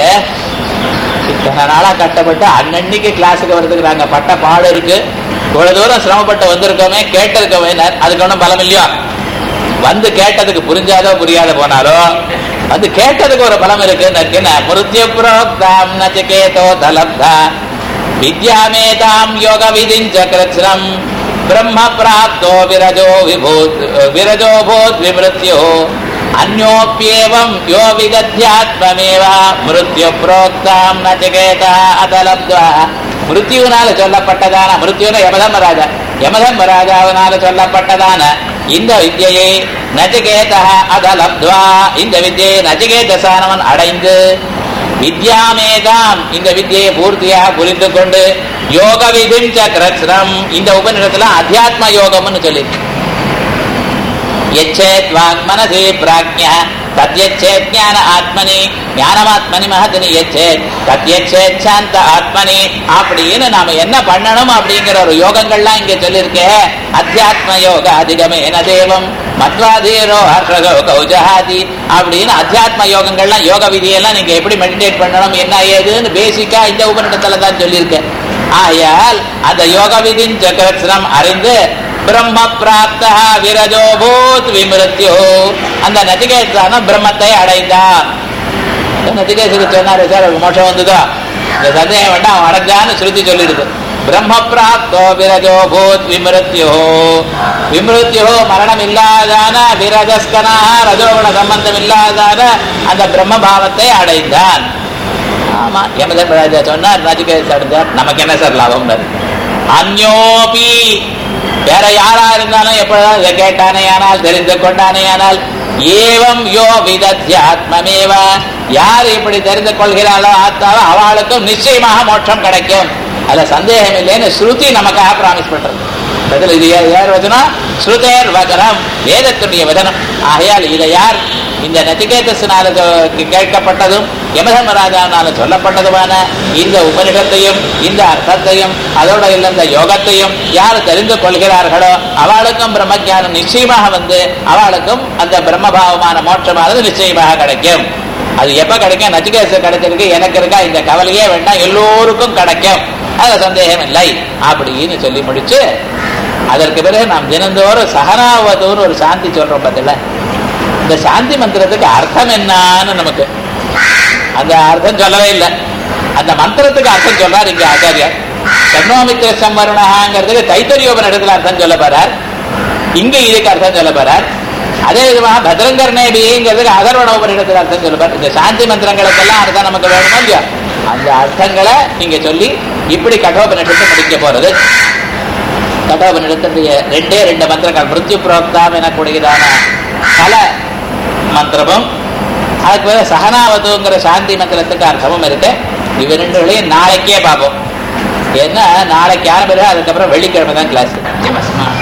இத்தனை நாளா கட்டப்பட்டு அன்னன்னைக்கு கிளாஸுக்கு வர்றதுக்கு நாங்க பட்ட பாடு இருக்கு. இவ்வளவு தூரம் சிரமப்பட்டு வந்திருக்கோமே, கேட்டிருக்கோமே, அதுக்கு ஒன்றும் பலம் இல்லையோ. வந்து கேட்டதுக்கு புரிஞ்சாதோ புரியாத போனாலோ வந்து கேட்டதுக்கு ஒரு பலம் இருக்கு. மிருத்யு புரோக்தாம் நசிகேதோ தலப்தா வித்யாமேதாம் யோக விதிஞ்ச கிருத்ரம் பிரம்ம பிராப்தோ விரஜோ பூத் விமிருத்யோ அந்யோப்யேவம் யோ விதத்யாத்மமேவ மிருத்யு புரோக்தாம் நசிகேதா அதலப்த்வா மிருத்யுனால சொல்லப்பட்டதான மிருத்யுன யமதர்மராஜாவினால சொல்லப்பட்டதான இந்த வித்யை நசிகேதா அதலப்த்வா இந்த வித்யை நசிகேதசானவன் அடைந்து வித்யாமேதாம் இந்த வித்யை பூர்த்தியாக புரிந்து கொண்டு யோக விதிஞ்ச கிருத்ரம் இந்த உபநிடத்துல அத்தியாத்ம யோகம்னு சொல்லி यच्छेत् वाङ्मनसि प्राज्ञः तद्यच्छेत् ज्ञान आत्मनि ஞானமாத்மனி மகதனி यच्छेत् तद्यच्छेत् சாந்த ஆத்மனி அப்படின்னு நாம என்ன பண்ணணும் அப்படிங்கிற ஒரு யோகங்கள்லாம் இங்க சொல்லியிருக்கே. அத்தியாத்ம யோக அதிகமேன தேவம் மத்வாதீரோ ஹர்ஷகோ கௌஜஹாதி அப்படின்னு அத்தியாத்ம யோகங்கள்லாம் யோக விதியெல்லாம் நீங்க எப்படி மெடிடேட் பண்ணணும் என்ன ஏதுன்னு பேசிக்கா இந்த உபநிடத்துல தான் சொல்லியிருக்கேன். ஆயால் அந்த யோக விதின் சக்கரம் அறிந்து பிரம்ம பிராப்த விரஜோ பூத் விமிருத்யோ அந்த நச்சிகேதன பிரம்மத்தை அடைந்தான். நச்சிகேதனுக்கு சொன்னாரு, சார் மோட்சம் வந்துதோ, இந்த சந்தேகம் வேண்டாம், அவன் அடைஞ்சான்னு ஸ்ருதி சொல்லிடுது. பிரம்ம பிராப்தோ விரஜோ பூத் விமிருத்யோ, விமிருத்யோ மரணம் இல்லாதான, விரஜஸ்கனா ரஜோகுண சம்பந்தம் இல்லாதான அந்த பிரம்ம பாவத்தை அடைந்தான். ஆமா, யமதர்மராஜா சொன்னார், நச்சிகேதன் அடைந்தார், நமக்கு என்ன சார் லாபம்? அந்யோபி வேற யாரா இருந்தாலும் எப்பொழுதும் இதை கேட்டானே ஆனால், தெரிந்து கொண்டானே ஆனால், ஏவம் யோ விதத்யாத்மமேவ, யார் இப்படி தெரிந்து கொள்கிறாளோ ஆத்மாவோ அவளுக்கும் நிச்சயமாக மோட்சம் கிடைக்கும், அதுல சந்தேகம் இல்லைன்னு ஸ்ருதி நமக்காக பிராமிஸ் பண்றது. இது யார் வச்சனம்? ஸ்ருதேர் வச்சனம், வேதத்துடைய வச்சனம். ஆகையால் இதை யார் இந்த நச்சிகேதஸ்னால கேட்கப்பட்டதும் யமதர்மராஜானால சொல்லப்பட்டதுமான இந்த உபனிஷத்தையும் இந்த அர்த்தத்தையும் அதோட இந்த யோகத்தையும் யார் தெரிந்து கொள்கிறார்களோ அவளுக்கும் பிரம்மஞானம் நிச்சயமாக வந்து அவளுக்கும் அந்த பிரம்மபாவமான மோட்சமானது நிச்சயமாக கிடைக்கும். அது எப்ப கிடைக்கும்? நச்சிகேதஸ் கிடைச்சிருக்கு, எனக்கு இருக்கா, இந்த கவலையே வேண்டாம், எல்லோருக்கும் கிடைக்கும், அது சந்தேகம் இல்லை அப்படின்னு சொல்லி முடிச்சு, அதற்கு பிறகு நாம் தினந்தோறும் சகனாவதூர் ஒரு சாந்தி சொல்றோம் பார்த்தல, இந்த சாந்தி மந்திரத்துக்கு அர்த்தம் என்னன்னு நமக்கு அந்த அர்த்தம் சொல்லவே இல்லை. அந்த மந்திரத்துக்கு அர்த்தம் சொல்றார் இங்க ஆச்சாரியார். சர்ணோமித்திர சம்வரணங்கிறதுக்கு தைத்தரியோபனிடத்துல அர்த்தம் சொல்ல போறார், இங்க இதுக்கு அர்த்தம் சொல்ல போறார். அதே விதமாக பத்ரங்கர்ணேபிங்கிறதுக்கு அதர்வணோபனிடத்துல அர்த்தம் சொல்ல போறார். இந்த சாந்தி மந்திரங்களுக்கெல்லாம் அர்த்தம் நமக்கு வேணுமா இல்லையா? அந்த அர்த்தங்களை நீங்க சொல்லி இப்படி கடோபனிடத்தை முடிக்க போறது. கடோபனிடத்துடைய ரெண்டு மந்திரங்கள், மிருத்யு புரோக்தாம் எனக்கூடியதான கல மந்திரமும் அதுக்கு பிறகு சகனாவதுங்கிற சாந்தி மந்திரத்துக்கு அர்த்தமும் இருக்கு. இவ ரெண்டுகளையும் நாளைக்கே பார்ப்போம். ஏன்னா நாளைக்கு ஆரம்பிச்சு அதுக்கப்புறம் வெள்ளிக்கிழமை தான் கிளாஸ்.